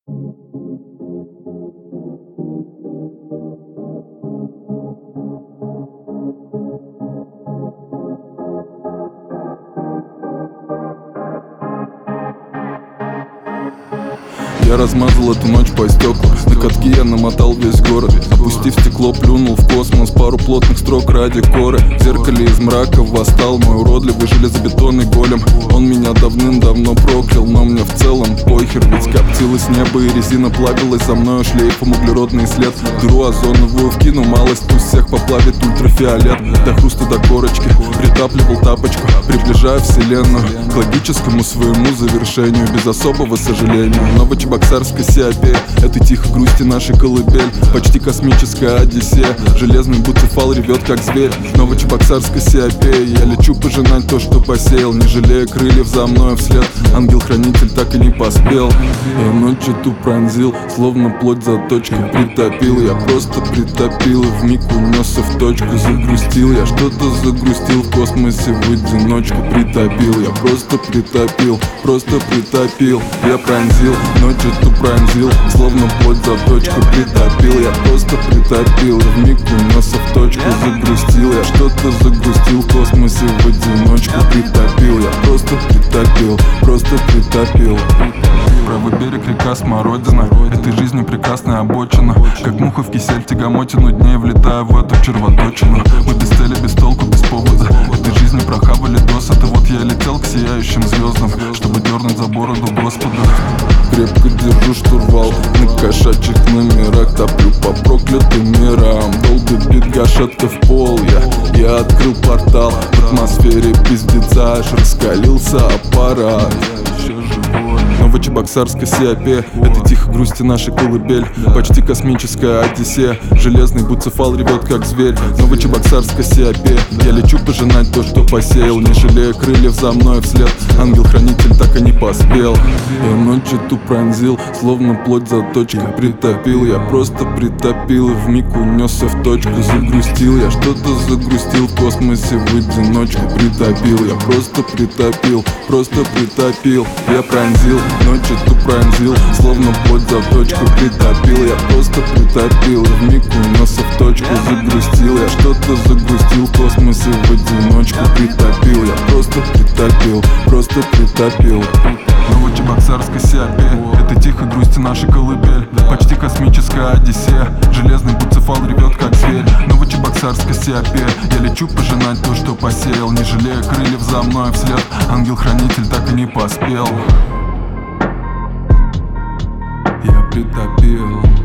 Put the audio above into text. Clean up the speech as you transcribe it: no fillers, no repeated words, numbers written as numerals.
Я размазал эту ночь по стеклу, на катке я намотал весь город. Опустив стекло, плюнул в космос пару плотных строк ради коры. В зеркале из мрака восстал мой уродливый железобетонный голем. Он меня давным-давно проклял, но мне в целом похер. Ведь коптилось небо и резина плавилась за мною шлейфом углеродный след. Дыру озоновую вкину, малость пусть всех поплавит ультрафиолет. До хруста, до корочки, притапливал тапочку, приближая вселенную к логическому своему завершению, без особого сожаления. Новочебоксарская Сиапея, этой тихой грусти нашей колыбель. Почти космическая Одиссея, железный буцефал ревет как зверь. Новочебоксарская Сиапея, я лечу пожинать то, что посеял, не жалея крыльев за мною вслед. Ангел-хранитель так и не поспел. Я ночь эту пронзил, словно плоть заточкой притопил. Я просто притопил и вмиг унесся в точку. Загрустил, я что-то загрустил в космосе в одиночку. Притопил, я просто притопил, просто притопил. Я пронзил, ночь эту пронзил, словно плоть заточку притопил. Я просто притопил и вмиг унесся в точку. Загрустил, я что-то загрустил в космосе в одиночку. Притопил, я просто притопил, просто притопил. Правый берег, река Смородина, этой жизни прекрасная обочина. Как муха в кисель тягомотину дней, влетаю в эту червоточину. Мы без цели, без толку, без повода, этой жизни прохавали досыта. Вот я летел к сияющим звездам, чтобы дернуть за бороду Господа. Крепко держу штурвал, на кошачьих номерах топлю по проклятым мирам. Долго бит гашетка в пол, я открыл портал. В атмосфере пиздеца аж раскалился аппарат. Новочебоксарская Сиапея, это тихо грусти нашей колыбель. Почти космическая Одиссея, железный буцефал ревет как зверь. Новочебоксарская Сиапея, я лечу пожинать то, что посеял, не жалея крыльев за мной вслед. Ангел-хранитель так и не поспел. Я ночь эту пронзил, словно плоть заточкой притопил. Я просто притопил и вмиг унесся в точку. Загрустил, я что-то загрустил в космосе в одиночку. Притопил, я просто притопил, просто притопил. Я пронзил, ночь эту пронзил, словно плоть заточку притопил. Я просто притопил и вмиг унесся в точку. Загрустил, я что-то загрустил в космосе в одиночку. Притопил, я просто притопил, просто притопил. Новочебоксарская Сиапея, это тихо грусти нашей колыбель. Почти космическая Одиссея, железный буцефал ревет как зверь. Новочебоксарская Сиапея, я лечу пожинать то, что посеял, не жалея крыльев за мной вслед. Ангел-хранитель так и не поспел. Я притопил.